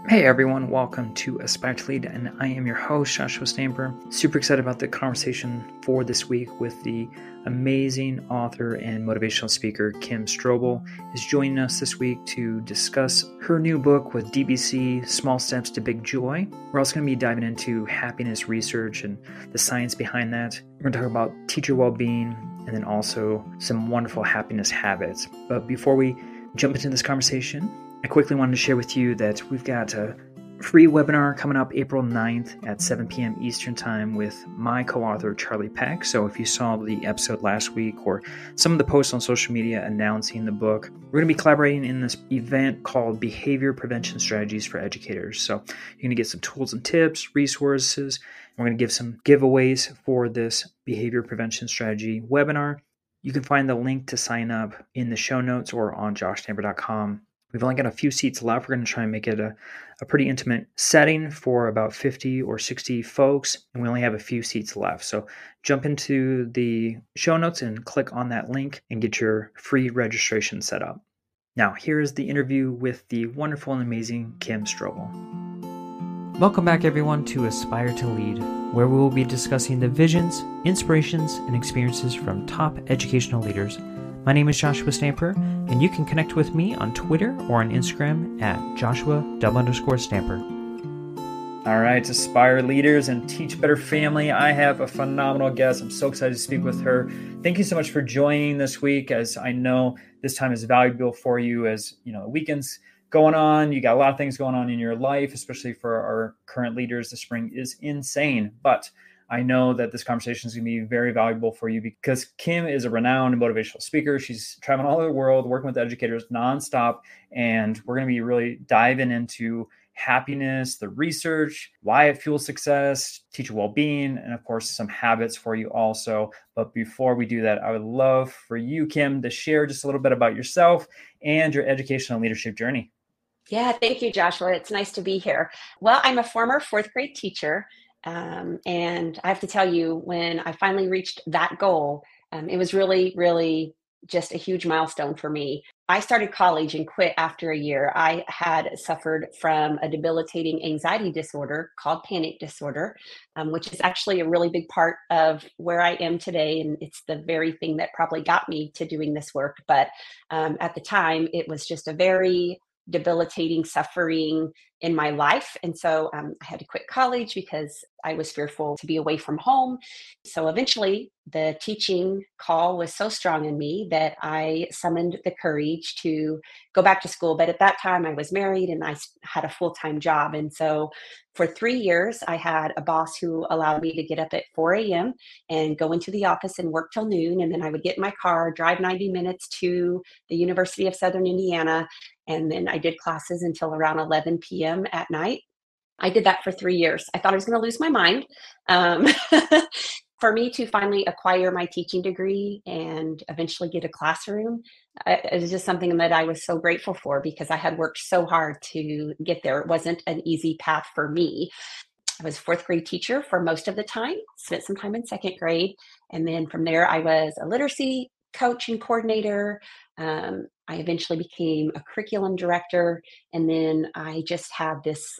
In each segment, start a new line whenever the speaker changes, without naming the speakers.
Hey everyone, welcome to Aspire to Lead, and I am your host, Joshua Stamper. Super excited about the conversation for this week with the amazing author and motivational speaker, Kim Strobel, is joining us this week to discuss her new book with DBC, Small Steps to Big Joy. We're also going to be diving into happiness research and the science behind that. We're going to talk about teacher well-being and then also some wonderful happiness habits. But before we jump into this conversation, I quickly wanted to share with you that we've got a free webinar coming up April 9th at 7 p.m. Eastern Time with my co-author, Charlie Peck. So if you saw the episode last week or some of the posts on social media announcing the book, we're going to be collaborating in this event called Behavior Prevention Strategies for Educators. So you're going to get some tools and tips, resources. We're going to give some giveaways for this Behavior Prevention Strategy webinar. You can find the link to sign up in the show notes or on joshstamper.com. We've only got a few seats left. We're going to try and make it a pretty intimate setting for about 50 or 60 folks, and we only have a few seats left. So jump into the show notes and click on that link and get your free registration set up. Now, here is the interview with the wonderful and amazing Kim Strobel. Welcome back, everyone, to Aspire to Lead, where we will be discussing the visions, inspirations, and experiences from top educational leaders. My name is Joshua Stamper, and you can connect with me on Twitter or on Instagram at Joshua_Stamper. All right, Aspire leaders and Teach Better family. I have a phenomenal guest. I'm so excited to speak with her. Thank you so much for joining this week, as I know this time is valuable for you as, you know, the weekend's going on. You got a lot of things going on in your life, especially for our current leaders. The spring is insane, but I know that this conversation is going to be very valuable for you because Kim is a renowned motivational speaker. She's traveling all over the world, working with educators nonstop. And we're going to be really diving into happiness, the research, why it fuels success, teacher well-being, and of course, some habits for you also. But before we do that, I would love for you, Kim, to share just a little bit about yourself and your educational leadership journey.
Yeah, thank you, Joshua. It's nice to be here. Well, I'm a former fourth grade teacher. And I have to tell you, when I finally reached that goal, it was really, really just a huge milestone for me. I started college and quit after a year. I had suffered from a debilitating anxiety disorder called panic disorder, which is actually a really big part of where I am today. And it's the very thing that probably got me to doing this work. But at the time, it was just a very debilitating suffering in my life. And so I had to quit college because I was fearful to be away from home. So eventually the teaching call was so strong in me that I summoned the courage to go back to school. But at that time I was married and I had a full-time job. And so for 3 years, I had a boss who allowed me to get up at 4 a.m. and go into the office and work till noon. And then I would get in my car, drive 90 minutes to the University of Southern Indiana. And then I did classes until around 11 p.m. at night. I did that for 3 years. I thought I was going to lose my mind. Um, for me to finally acquire my teaching degree and eventually get a classroom, it was just something that I was so grateful for because I had worked so hard to get there. It wasn't an easy path for me. I was a fourth grade teacher for most of the time, spent some time in second grade. And then from there, I was a literacy coach and coordinator. I eventually became a curriculum director. And then I just had this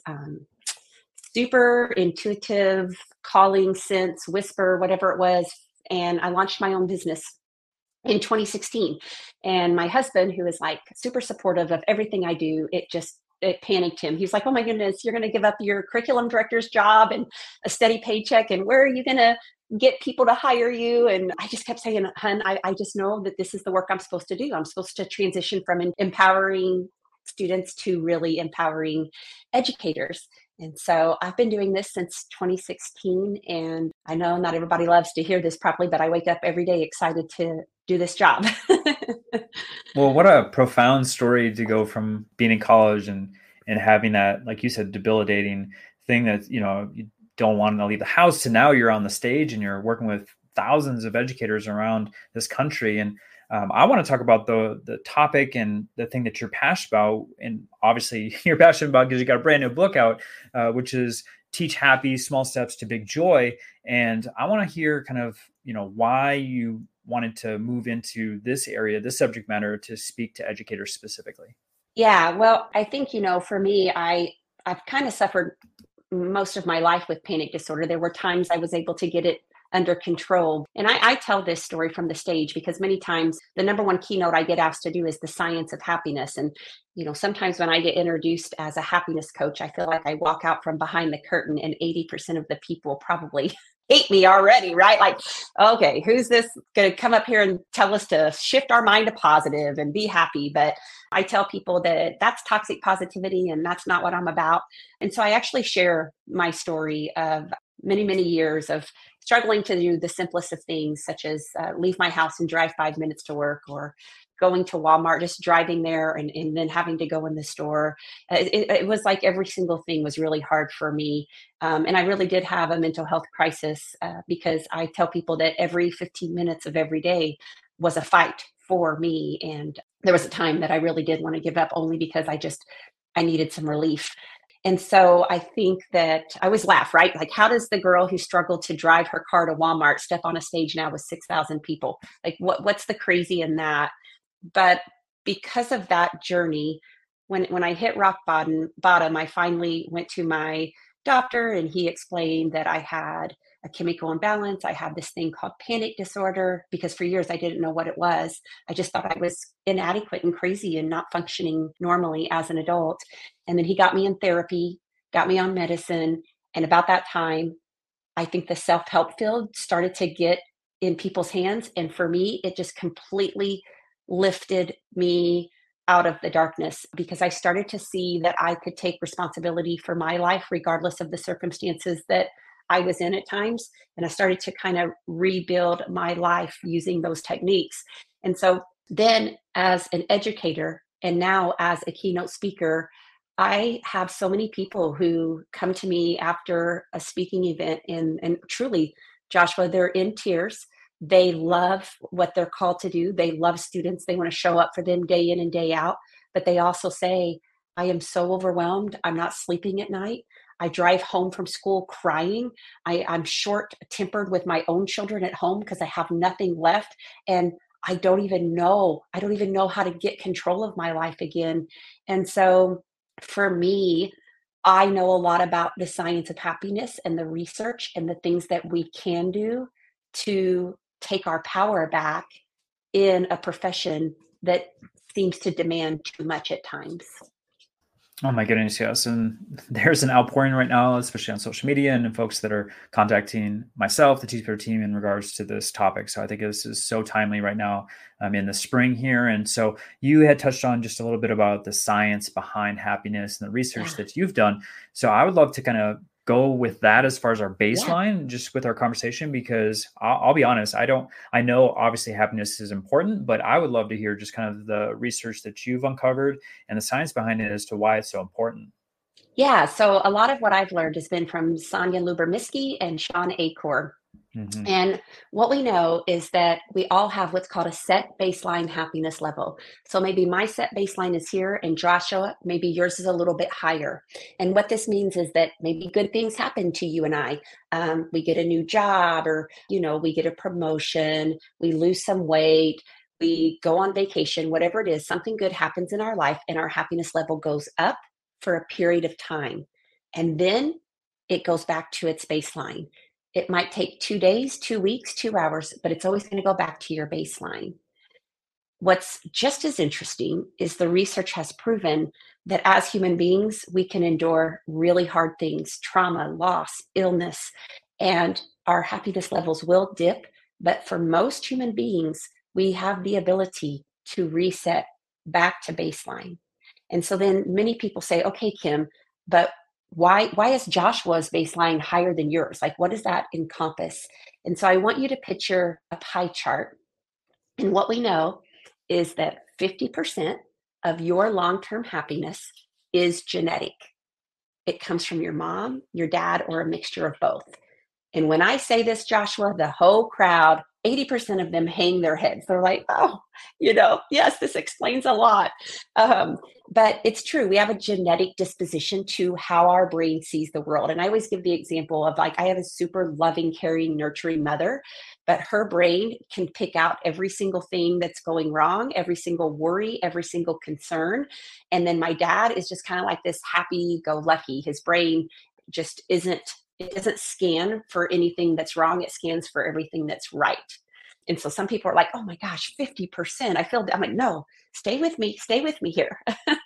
super intuitive calling sense, whisper, whatever it was. And I launched my own business in 2016. And my husband, who is like super supportive of everything I do, it panicked him. He's like, oh my goodness, you're going to give up your curriculum director's job and a steady paycheck. And where are you going to get people to hire you? And I just kept saying, hun, I just know that this is the work I'm supposed to do. I'm supposed to transition from empowering students to really empowering educators. And so I've been doing this since 2016. And I know not everybody loves to hear this probably, but I wake up every day excited to do this job.
Well, what a profound story to go from being in college and having that, like you said, debilitating thing that, you know, you don't want to leave the house to now you're on the stage and you're working with thousands of educators around this country. And I want to talk about the topic and the thing that you're passionate about. And obviously you're passionate about because you got a brand new book out, which is Teach Happy, Small Steps to Big Joy. And I want to hear kind of, you know, why you wanted to move into this area, this subject matter, to speak to educators specifically.
Yeah, well, I think, for me, I I've kind of suffered most of my life with panic disorder. There were times I was able to get it under control. And I tell this story from the stage because many times the number one keynote I get asked to do is the science of happiness. And, sometimes when I get introduced as a happiness coach, I feel like I walk out from behind the curtain and 80% of the people probably hate me already, right? Like, okay, who's this going to come up here and tell us to shift our mind to positive and be happy? But I tell people that that's toxic positivity and that's not what I'm about. And so I actually share my story of many, many years of struggling to do the simplest of things, such as leave my house and drive 5 minutes to work, or going to Walmart, just driving there and then having to go in the store. It was like every single thing was really hard for me. And I really did have a mental health crisis because I tell people that every 15 minutes of every day was a fight for me. And there was a time that I really did want to give up, only because I needed some relief. And so I think that I always laugh, right? Like, how does the girl who struggled to drive her car to Walmart step on a stage now with 6,000 people? Like, what's the crazy in that? But because of that journey, when I hit rock bottom, I finally went to my doctor and he explained that I had a chemical imbalance. I had this thing called panic disorder, because for years I didn't know what it was. I just thought I was inadequate and crazy and not functioning normally as an adult. And then he got me in therapy, got me on medicine. And about that time, I think the self-help field started to get in people's hands. And for me, it just completely lifted me out of the darkness, because I started to see that I could take responsibility for my life, regardless of the circumstances that I was in at times. And I started to kind of rebuild my life using those techniques. And so then, as an educator and now as a keynote speaker, I have so many people who come to me after a speaking event, and truly, Joshua, they're in tears. They love what they're called to do. They love students. They want to show up for them day in and day out. But they also say, I am so overwhelmed. I'm not sleeping at night. I drive home from school crying. I'm short tempered with my own children at home because I have nothing left. And I don't even know how to get control of my life again. And so for me, I know a lot about the science of happiness and the research and the things that we can do to take our power back in a profession that seems to demand too much at times.
Oh my goodness, yes. And there's an outpouring right now, especially on social media, and folks that are contacting myself, the Teach team, in regards to this topic. So I think this is so timely right now in the spring here. And so you had touched on just a little bit about the science behind happiness and the research that you've done. So I would love to kind of go with that as far as our baseline, just with our conversation, because I'll be honest, I know obviously happiness is important, but I would love to hear just kind of the research that you've uncovered and the science behind it as to why it's so important.
Yeah, so a lot of what I've learned has been from Sonia Luber-Miski and Sean Achor.
Mm-hmm.
And what we know is that we all have what's called a set baseline happiness level. So maybe my set baseline is here, and Joshua, maybe yours is a little bit higher. And what this means is that maybe good things happen to you and I. We get a new job, or, we get a promotion, we lose some weight, we go on vacation, whatever it is, something good happens in our life and our happiness level goes up for a period of time. And then it goes back to its baseline. It might take 2 days, 2 weeks, 2 hours, but it's always going to go back to your baseline. What's just as interesting is the research has proven that as human beings, we can endure really hard things, trauma, loss, illness, and our happiness levels will dip. But for most human beings, we have the ability to reset back to baseline. And so then many people say, okay, Kim, but why is Joshua's baseline higher than yours? Like, what does that encompass? And so I want you to picture a pie chart. And what we know is that 50% of your long-term happiness is genetic. It comes from your mom, your dad, or a mixture of both. And when I say this, Joshua, the whole crowd 80% of them hang their heads. They're like, oh, yes, this explains a lot. Um, but it's true. We have a genetic disposition to how our brain sees the world. And I always give the example of, like, I have a super loving, caring, nurturing mother, but her brain can pick out every single thing that's going wrong, every single worry, every single concern. And then my dad is just kind of like this happy go lucky. His brain just isn't, it doesn't scan for anything that's wrong. It scans for everything that's right. And so some people are like, oh my gosh, 50%. I'm like, no, stay with me here.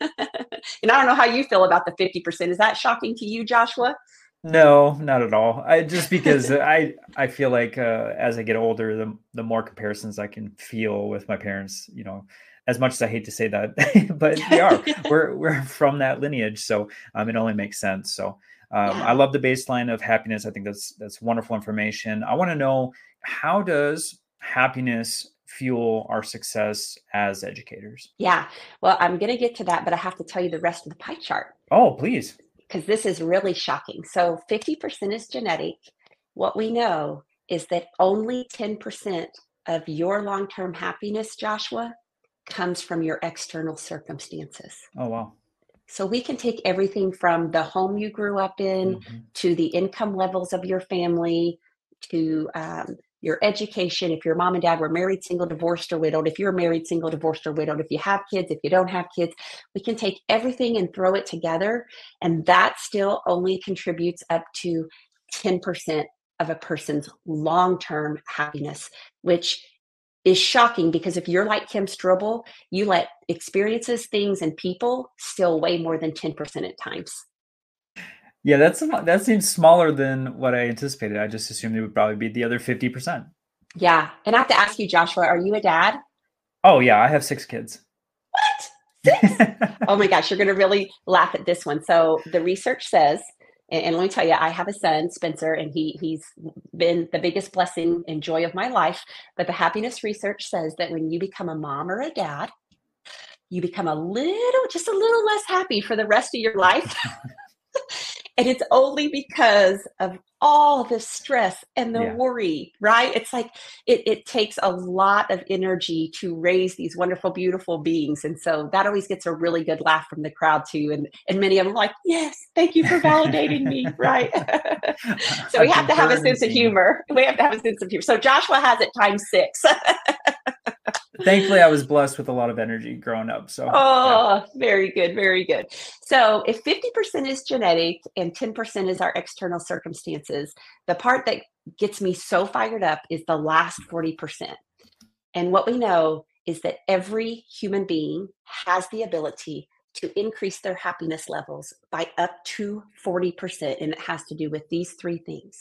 And I don't know how you feel about the 50%. Is that shocking to you, Joshua?
No, not at all. I just because I feel like as I get older, the more comparisons I can feel with my parents, as much as I hate to say that, but we are we're from that lineage, so it only makes sense. So I
Yeah.
love the baseline of happiness. I think that's wonderful information. I want to know, how does happiness fuel our success as educators?
Yeah. Well, I'm going to get to that, but I have to tell you the rest of the pie chart
Oh, please.
because this is really shocking. So 50% is genetic. What we know is that only 10% of your long term happiness, Joshua, comes from your external circumstances.
Oh, wow.
So we can take everything from the home you grew up in
Mhm.
to the income levels of your family to your education. If your mom and dad were married, single, divorced, or widowed, if you're married, single, divorced, or widowed, if you have kids, if you don't have kids, we can take everything and throw it together. And that still only contributes up to 10% of a person's long term happiness, which is shocking because if you're like Kim Strobel, you let experiences, things, and people still weigh more than 10% at times.
Yeah, that seems smaller than what I anticipated. I just assumed it would probably be the other 50%.
Yeah. And I have to ask you, Joshua, are you a dad?
Oh yeah, I have 6 kids.
What? Six? Oh my gosh, you're going to really laugh at this one. So the research says, and let me tell you, I have a son, Spencer, and he's been the biggest blessing and joy of my life. But the happiness research says that when you become a mom or a dad, you become just a little less happy for the rest of your life. And it's only because of all the stress and the
Yeah,
worry, right? It's like it takes a lot of energy to raise these wonderful, beautiful beings. And so that always gets a really good laugh from the crowd too. And many of them are like, yes, thank you for validating me, right? So we
I've
have to have a
concurred and
sense of
seen.
humor. We have to have a sense of humor. So Joshua has it times six.
Thankfully, I was blessed with a lot of energy growing up. So yeah,
Oh, very good, very good. So if 50% is genetic and 10% is our external circumstances, the part that gets me so fired up is the last 40%. And what we know is that every human being has the ability to increase their happiness levels by up to 40%. And it has to do with these three things: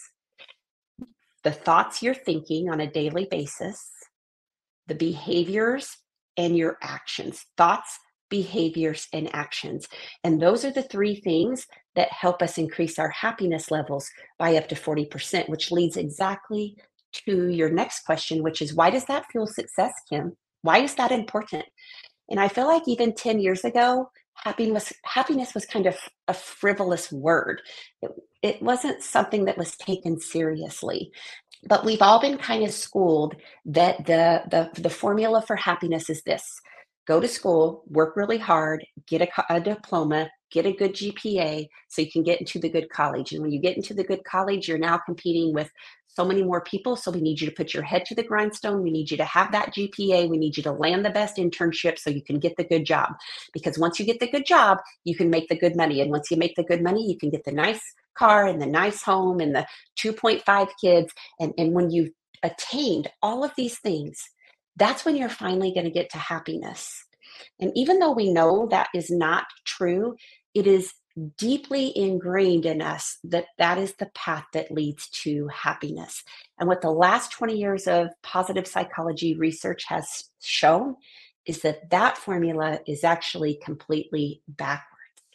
the thoughts you're thinking on a daily basis, the behaviors and your actions: thoughts, behaviors, and actions. And those are the three things that help us increase our happiness levels by up to 40%, which leads exactly to your next question, which is, why does that fuel success, Kim? Why is that important? And I feel like even 10 years ago, happiness was kind of a frivolous word. It, it wasn't something that was taken seriously, but we've all been kind of schooled that the formula for happiness is this: go to school, work really hard, get a diploma, get a good GPA so you can get into the good college. And when you get into the good college, you're now competing with so many more people. So we need you to put your head to the grindstone. We need you to have that GPA. We need you to land the best internship so you can get the good job. Because once you get the good job, you can make the good money. And once you make the good money, you can get the nice car and the nice home and the 2.5 kids. And when you've attained all of these things, that's when you're finally going to get to happiness. And even though we know that is not true, it is deeply ingrained in us that that is the path that leads to happiness. And what the last 20 years of positive psychology research has shown is that that formula is actually completely backwards.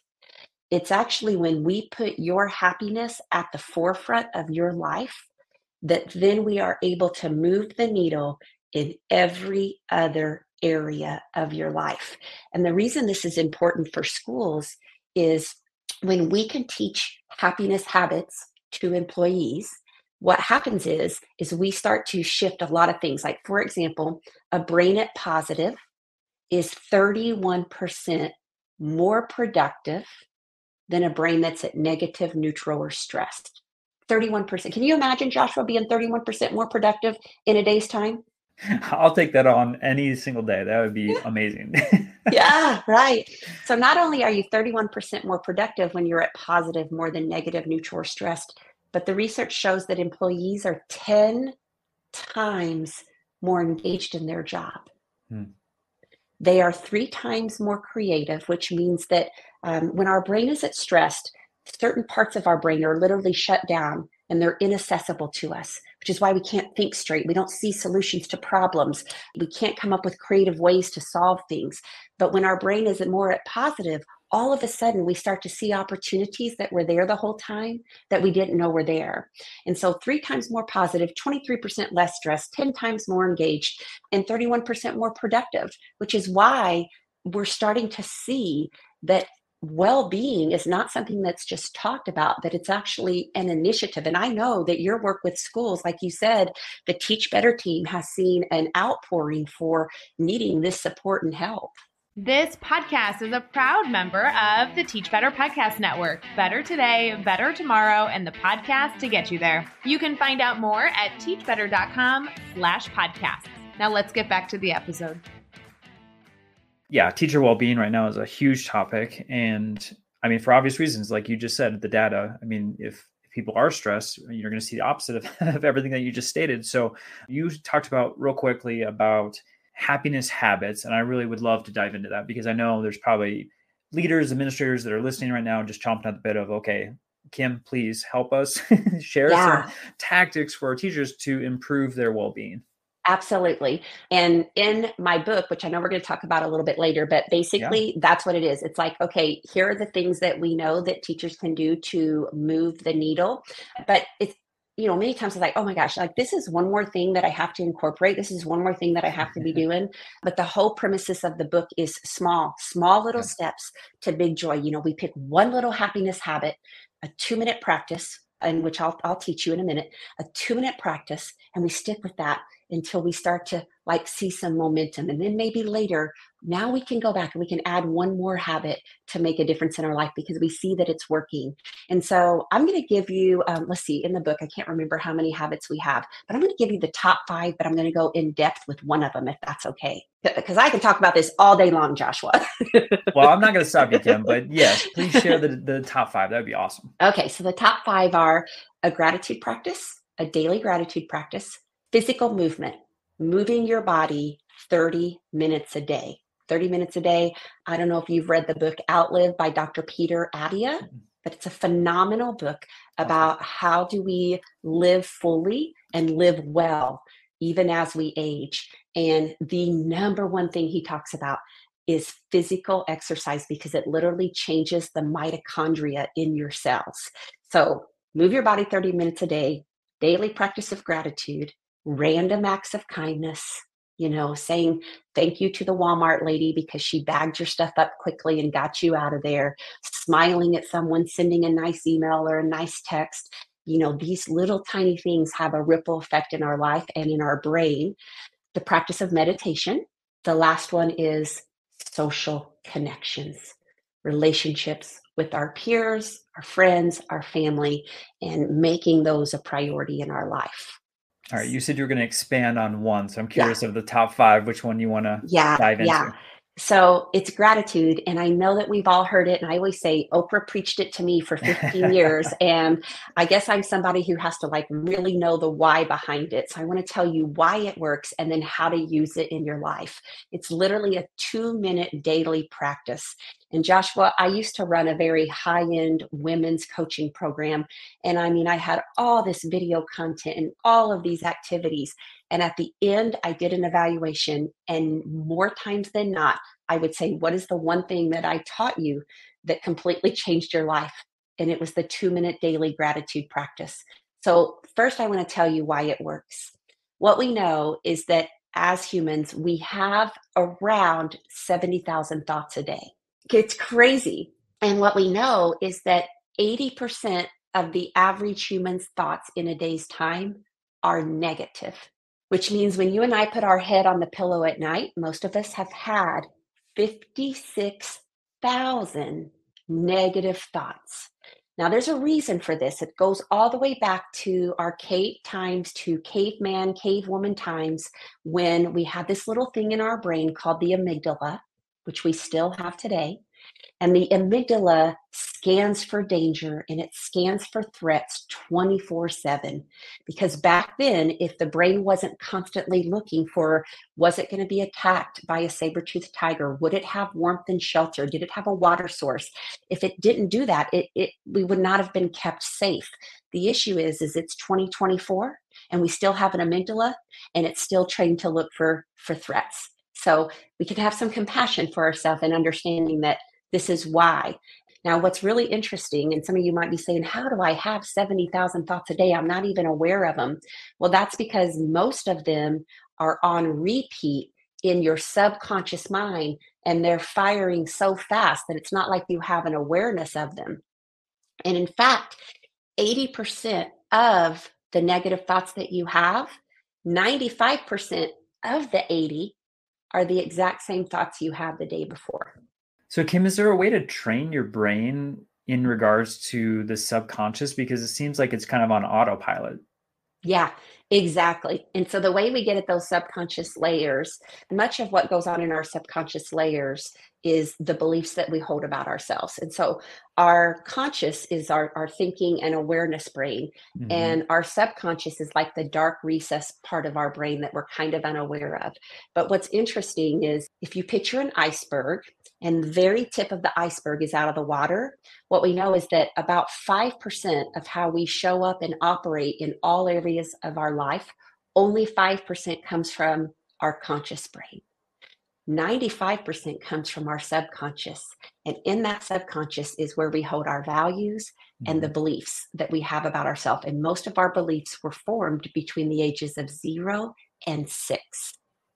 It's actually when we put your happiness at the forefront of your life that then we are able to move the needle in every other area of your life. And the reason this is important for schools is when we can teach happiness habits to employees, what happens is we start to shift a lot of things. Like, for example, a brain at positive is 31% more productive than a brain that's at negative, neutral, or stressed. 31%. Can you imagine, Joshua, being 31% more productive in a day's time?
I'll take that on any single day. That would be amazing.
Yeah, right. So not only are you 31% more productive when you're at positive more than negative, neutral, or stressed, but the research shows that employees are 10 times more engaged in their job.
Hmm.
They are 3 times more creative, which means that when our brain is at stressed, certain parts of our brain are literally shut down and they're inaccessible to us, which is why we can't think straight. We don't see solutions to problems. We can't come up with creative ways to solve things. But when our brain is more at positive, all of a sudden we start to see opportunities that were there the whole time that we didn't know were there. And so 3 times more positive, 23% less stressed, 10 times more engaged, and 31% more productive, which is why we're starting to see that well-being is not something that's just talked about, that it's actually an initiative. And I know that your work with schools, like you said, the Teach Better team has seen an outpouring for needing this support and help.
This podcast is a proud member of the Teach Better Podcast Network. Better today, better tomorrow, and the podcast to get you there. You can find out more at teachbetter.com/podcasts. Now let's get back to the episode.
Yeah, teacher well-being right now is a huge topic. And I mean, for obvious reasons, like you just said, the data, I mean, if people are stressed, you're going to see the opposite of everything that you just stated. So you talked about real quickly about happiness habits. And I really would love to dive into that because I know there's probably leaders, administrators that are listening right now, just chomping at the bit of, okay, Kim, please help us share some tactics for our teachers to improve their well-being.
Absolutely. And in my book, which I know we're going to talk about a little bit later, but basically that's what it is. It's like, okay, here are the things that we know that teachers can do to move the needle. But it's, many times it's like, oh my gosh, like this is one more thing that I have to incorporate. This is one more thing that I have to be doing. But the whole premises of the book is small little steps to big joy. We pick one little happiness habit, a 2-minute practice, in which I'll teach you in a minute, a 2-minute practice, and we stick with that until we start to see some momentum. And then maybe later, now we can go back and we can add one more habit to make a difference in our life because we see that it's working. And so I'm going to give you, let's see, in the book, I can't remember how many habits we have, but I'm going to give you the top 5, but I'm going to go in depth with one of them if that's okay. Because I can talk about this all day long, Joshua.
Well, I'm not going to stop you, Kim, but yes, please share the top 5. That would be awesome.
Okay, so the top 5 are a gratitude practice, a daily gratitude practice, physical movement, moving your body 30 minutes a day. 30 minutes a day. I don't know if you've read the book Outlive by Dr. Peter Attia, but it's a phenomenal book about how do we live fully and live well, even as we age. And the number one thing he talks about is physical exercise because it literally changes the mitochondria in your cells. So move your body 30 minutes a day, daily practice of gratitude, random acts of kindness, saying thank you to the Walmart lady because she bagged your stuff up quickly and got you out of there, smiling at someone, sending a nice email or a nice text. These little tiny things have a ripple effect in our life and in our brain. The practice of meditation. The last one is social connections, relationships with our peers, our friends, our family, and making those a priority in our life.
All right. You said you were going to expand on one. So I'm curious of the top 5, which one you want to dive into.
Yeah. So it's gratitude. And I know that we've all heard it. And I always say Oprah preached it to me for 15 years. And I guess I'm somebody who has to really know the why behind it. So I want to tell you why it works and then how to use it in your life. It's literally a 2-minute daily practice. And Joshua, I used to run a very high-end women's coaching program. And I had all this video content and all of these activities. And at the end, I did an evaluation. And more times than not, I would say, what is the one thing that I taught you that completely changed your life? And it was the 2-minute daily gratitude practice. So first, I want to tell you why it works. What we know is that as humans, we have around 70,000 thoughts a day. It's crazy. And what we know is that 80% of the average human's thoughts in a day's time are negative, which means when you and I put our head on the pillow at night, most of us have had 56,000 negative thoughts. Now, there's a reason for this. It goes all the way back to archaic times, to caveman, cavewoman times, when we had this little thing in our brain called the amygdala, which we still have today. And the amygdala scans for danger and it scans for threats 24/7. Because back then, if the brain wasn't constantly looking for, was it going to be attacked by a saber-toothed tiger? Would it have warmth and shelter? Did it have a water source? If it didn't do that, we would not have been kept safe. The issue is it's 2024 and we still have an amygdala and it's still trained to look for threats. So we can have some compassion for ourselves and understanding that this is why. Now, what's really interesting, and some of you might be saying, how do I have 70,000 thoughts a day? I'm not even aware of them. Well, that's because most of them are on repeat in your subconscious mind, and they're firing so fast that it's not like you have an awareness of them. And in fact, 80% of the negative thoughts that you have, 95% of the 80 are the exact same thoughts you had the day before.
So Kim, is there a way to train your brain in regards to the subconscious? Because it seems like it's kind of on autopilot.
Yeah, exactly. And so the way we get at those subconscious layers, much of what goes on in our subconscious layers is the beliefs that we hold about ourselves. And so our conscious is our thinking and awareness brain.
Mm-hmm.
And our subconscious is like the dark recess part of our brain that we're kind of unaware of. But what's interesting is if you picture an iceberg and the very tip of the iceberg is out of the water, what we know is that about 5% of how we show up and operate in all areas of our life, only 5% comes from our conscious brain. 95% comes from our subconscious. And in that subconscious is where we hold our values and the beliefs that we have about ourselves. And most of our beliefs were formed between the ages of 0 and 6.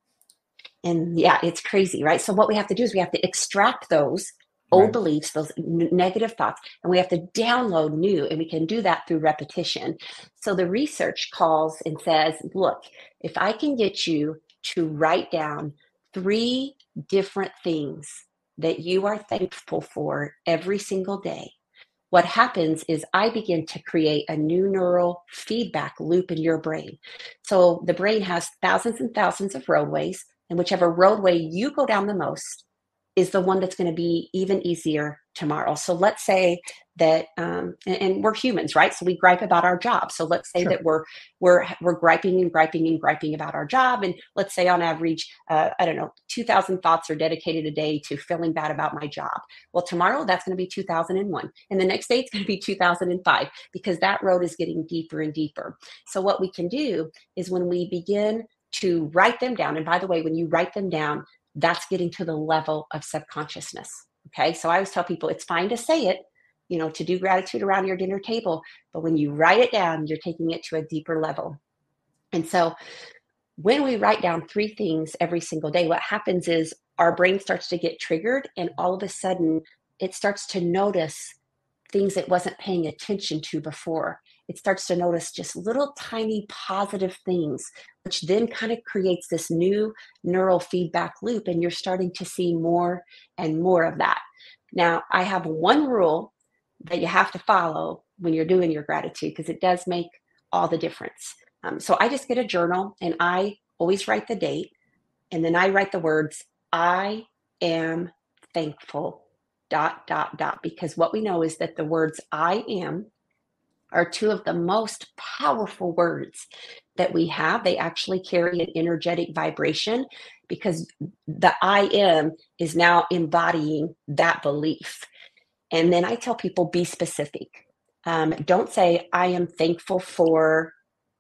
And yeah, it's crazy, right? So what we have to do is we have to extract those old beliefs, those negative thoughts, and we have to download new, and we can do that through repetition. So the research calls and says, look, if I can get you to write down 3 different things that you are thankful for every single day, what happens is I begin to create a new neural feedback loop in your brain. So the brain has thousands and thousands of roadways, and whichever roadway you go down the most is the one that's going to be even easier tomorrow. So let's say that, and we're humans, right? So we gripe about our job. So let's say that we're griping and griping and griping about our job. And let's say on average, 2,000 thoughts are dedicated a day to feeling bad about my job. Well, tomorrow that's going to be 2001. And the next day it's going to be 2005 because that road is getting deeper and deeper. So what we can do is when we begin to write them down, and by the way, when you write them down, that's getting to the level of subconsciousness. Okay. So I always tell people it's fine to say it, to do gratitude around your dinner table. But when you write it down, you're taking it to a deeper level. And so when we write down 3 things every single day, what happens is our brain starts to get triggered. And all of a sudden it starts to notice things it wasn't paying attention to before. It starts to notice just little tiny positive things, which then kind of creates this new neural feedback loop. And you're starting to see more and more of that. Now, I have one rule that you have to follow when you're doing your gratitude, because it does make all the difference. So I just get a journal and I always write the date. And then I write the words, I am thankful, ... Because what we know is that the words I am are 2 of the most powerful words that we have. They actually carry an energetic vibration because the I am is now embodying that belief. And then I tell people, be specific. Don't say, I am thankful for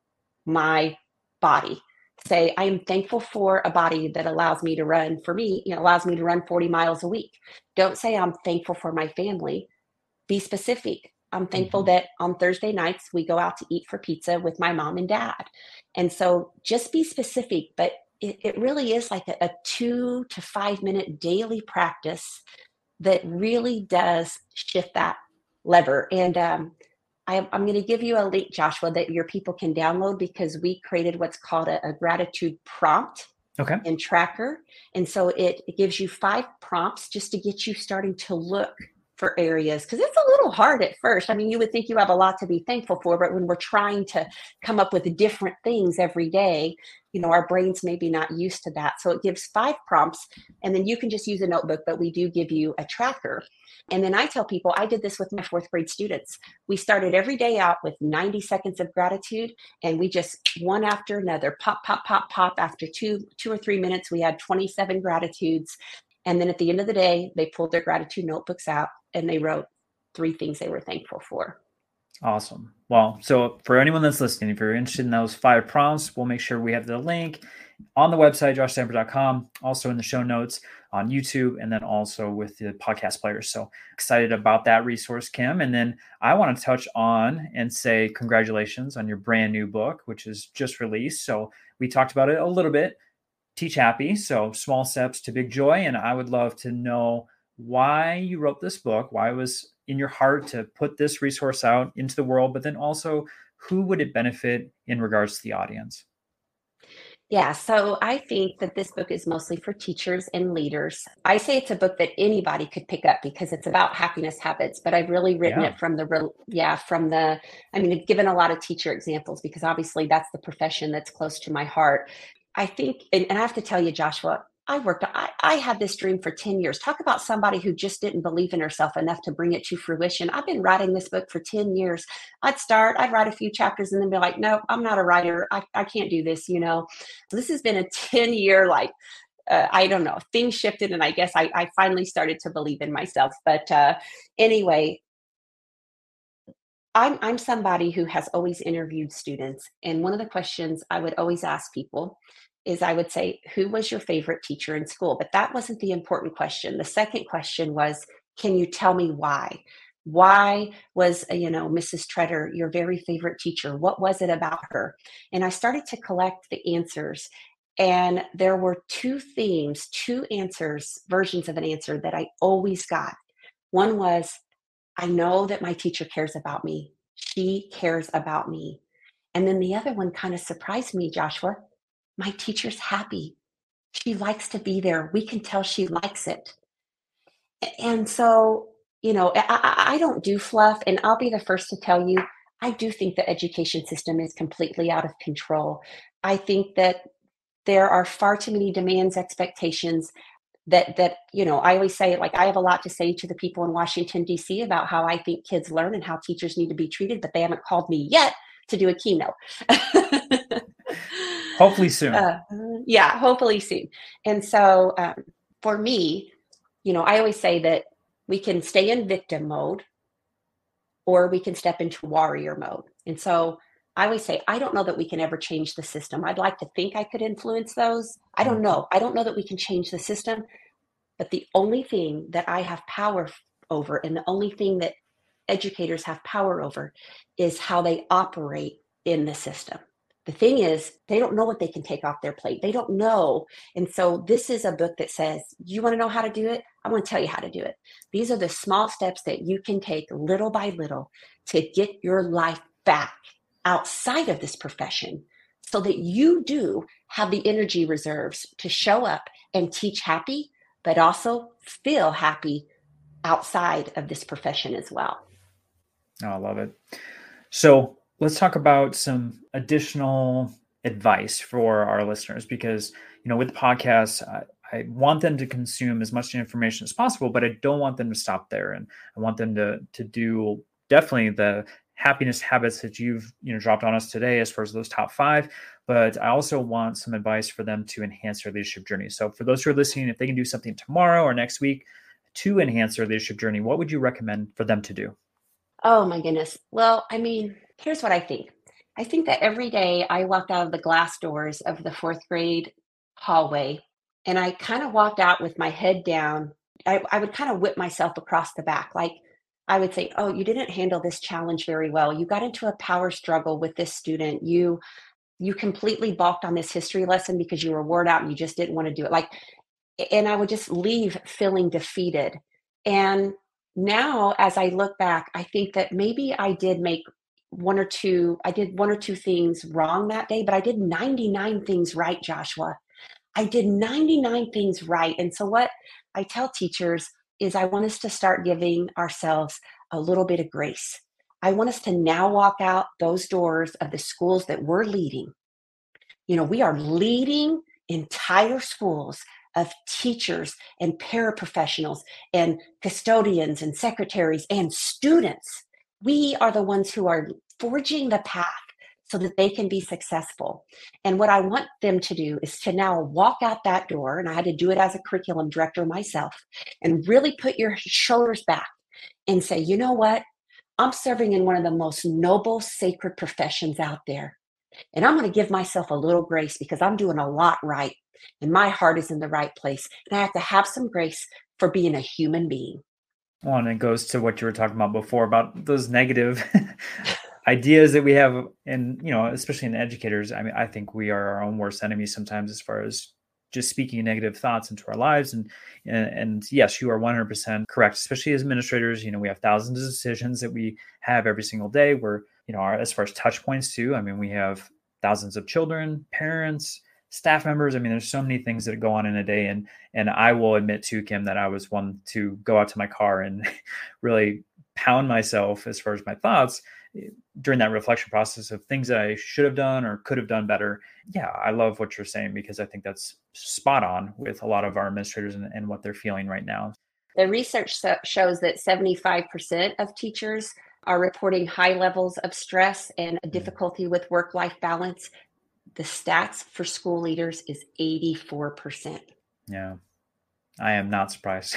my body. Say, I am thankful for a body that allows me to run, for me, allows me to run 40 miles a week. Don't say I'm thankful for my family. Be specific. I'm thankful that on Thursday nights we go out to eat for pizza with my mom and dad. And so just be specific, but it really is like a 2 to 5 minute daily practice that really does shift that lever. And I'm going to give you a link, Joshua, that your people can download, because we created what's called a gratitude prompt and tracker. And so it gives you 5 prompts just to get you starting to look for areas, because it's a little hard at first. I mean, you would think you have a lot to be thankful for, but when we're trying to come up with different things every day, our brains maybe not used to that. So it gives 5 prompts, and then you can just use a notebook, but we do give you a tracker. And then I tell people, I did this with my 4th grade students. We started every day out with 90 seconds of gratitude, and we just one after another, pop, pop, pop, pop. After two or 3 minutes, we had 27 gratitudes. And then at the end of the day, they pulled their gratitude notebooks out and they wrote 3 things they were thankful for.
Awesome. Well, so for anyone that's listening, if you're interested in those 5 prompts, we'll make sure we have the link on the website, joshstamper.com, also in the show notes on YouTube, and then also with the podcast players. So excited about that resource, Kim. And then I want to touch on and say congratulations on your brand new book, which is just released. So we talked about it a little bit, Teach Happy. So small steps to big joy. And I would love to know why you wrote this book, why it was in your heart to put this resource out into the world, but then also who would it benefit in regards to the audience?
Yeah, so I think that this book is mostly for teachers and leaders. I say it's a book that anybody could pick up because it's about happiness habits, but I've really written it I've given a lot of teacher examples because obviously that's the profession that's close to my heart. I think, and I have to tell you, Joshua, I had this dream for 10 years. Talk about somebody who just didn't believe in herself enough to bring it to fruition. I've been writing this book for 10 years. I'd write a few chapters and then be like, no, I'm not a writer. I can't do this. This has been a 10-year, I don't know, things shifted. And I guess I finally started to believe in myself. But anyway, I'm somebody who has always interviewed students. And one of the questions I would always ask people is I would say, who was your favorite teacher in school? But that wasn't the important question. The second question was, can you tell me why? Why was, Mrs. Treader your very favorite teacher? What was it about her? And I started to collect the answers. And there were 2 themes, 2 answers, versions of an answer that I always got. One was, I know that my teacher cares about me. She cares about me. And then the other one kind of surprised me, Joshua. My teacher's happy. She likes to be there. We can tell she likes it. And so, I don't do fluff, and I'll be the first to tell you, I do think the education system is completely out of control. I think that there are far too many demands, expectations that I always say, I have a lot to say to the people in Washington, D.C. about how I think kids learn and how teachers need to be treated, but they haven't called me yet to do a keynote.
Hopefully soon.
Hopefully soon. And so for me, I always say that we can stay in victim mode or we can step into warrior mode. And so I always say, I don't know that we can ever change the system. I'd like to think I could influence those. I don't know. I don't know that we can change the system. But the only thing that I have power over, and the only thing that educators have power over, is how they operate in the system. The thing is, they don't know what they can take off their plate. They don't know. And so this is a book that says, you want to know how to do it? I want to tell you how to do it. These are the small steps that you can take little by little to get your life back outside of this profession so that you do have the energy reserves to show up and teach happy, but also feel happy outside of this profession as well.
Oh, I love it. So let's talk about some additional advice for our listeners, because, with the podcast, I want them to consume as much information as possible, but I don't want them to stop there. And I want them to do definitely the happiness habits that you've dropped on us today as far as those top 5, but I also want some advice for them to enhance their leadership journey. So for those who are listening, if they can do something tomorrow or next week to enhance their leadership journey, what would you recommend for them to do?
Oh my goodness. Well, here's what I think. I think that every day I walked out of the glass doors of the 4th grade hallway and I kind of walked out with my head down. I would kind of whip myself across the back. I would say, oh, you didn't handle this challenge very well. You got into a power struggle with this student. You completely balked on this history lesson because you were worn out and you just didn't want to do it. And I would just leave feeling defeated. And now as I look back, I think that maybe I did one or two things wrong that day, but I did 99 things right, Joshua. I did 99 things right. And so what I tell teachers is I want us to start giving ourselves a little bit of grace. I want us to now walk out those doors of the schools that we're leading. We are leading entire schools of teachers and paraprofessionals and custodians and secretaries and students. We are the ones who are forging the path so that they can be successful. And what I want them to do is to now walk out that door, and I had to do it as a curriculum director myself, and really put your shoulders back and say, you know what? I'm serving in one of the most noble, sacred professions out there. And I'm going to give myself a little grace because I'm doing a lot right. And my heart is in the right place. And I have to have some grace for being a human being.
Well, and it goes to what you were talking about before about those negative ideas that we have, and especially in educators. I mean, I think we are our own worst enemies sometimes as far as just speaking negative thoughts into our lives. And yes, you are 100% correct. Especially as administrators, we have thousands of decisions that we have every single day. Where as far as touch points too. I mean, we have thousands of children, parents, staff members. I mean, there's so many things that go on in a day. And I will admit to Kim that I was one to go out to my car and really pound myself as far as my thoughts during that reflection process of things that I should have done or could have done better. Yeah, I love what you're saying because I think that's spot on with a lot of our administrators and what they're feeling right now.
The research shows that 75% of teachers are reporting high levels of stress and difficulty with work-life balance. The stats for school leaders is 84%.
Yeah, I am not surprised.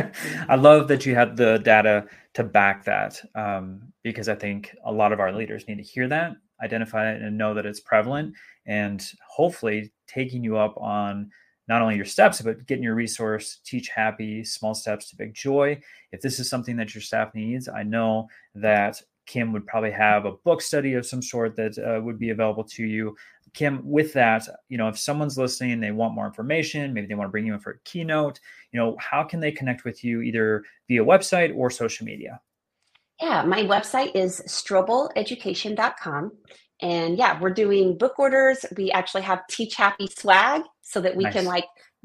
I love that you had the data to back that because I think a lot of our leaders need to hear that, identify it, and know that it's prevalent, and hopefully taking you up on not only your steps, but getting your resource, Teach Happy, Small Steps to Big Joy. If this is something that your staff needs, I know that Kim would probably have a book study of some sort that would be available to you. Kim, with that, if someone's listening and they want more information, maybe they want to bring you in for a keynote, how can they connect with you either via website or social media?
Yeah, my website is strobeleducation.com. And yeah, we're doing book orders. We actually have Teach Happy swag so that we
Nice.
can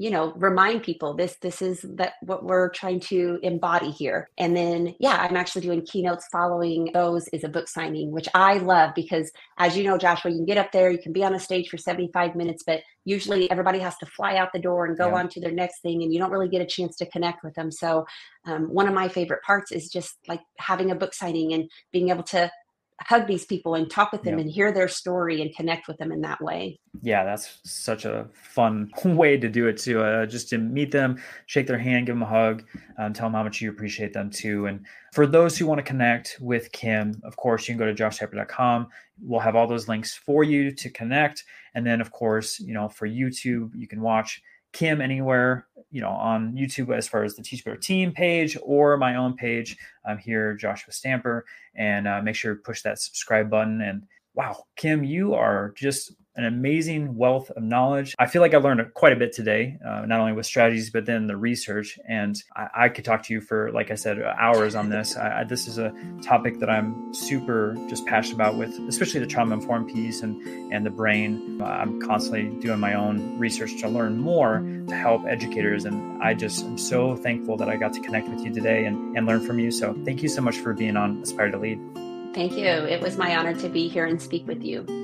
remind people this is what we're trying to embody here. And then, yeah, I'm actually doing keynotes. Following those is a book signing, which I love because as you know, Joshua, you can get up there, you can be on a stage for 75 minutes, but usually everybody has to fly out the door and go on to their next thing. And you don't really get a chance to connect with them. So one of my favorite parts is just like having a book signing and being able to hug these people and talk with them and hear their story and connect with them in that way.
Yeah, that's such a fun way to do it too. Just to meet them, shake their hand, give them a hug, tell them how much you appreciate them too. And for those who want to connect with Kim, of course, you can go to joshshepard.com. We'll have all those links for you to connect. And then, of course, for YouTube, you can watch Kim anywhere, on YouTube as far as the Teach Better Team page or my own page. I'm here, Joshua Stamper, and make sure to push that subscribe button. And wow, Kim, you are just an amazing wealth of knowledge. I feel like I learned quite a bit today, not only with strategies, but then the research. And I could talk to you for, like I said, hours on this. This is a topic that I'm super just passionate about with, especially the trauma-informed piece and the brain. I'm constantly doing my own research to learn more to help educators. And I just am so thankful that I got to connect with you today and learn from you. So thank you so much for being on Aspire to Lead.
Thank you. It was my honor to be here and speak with you.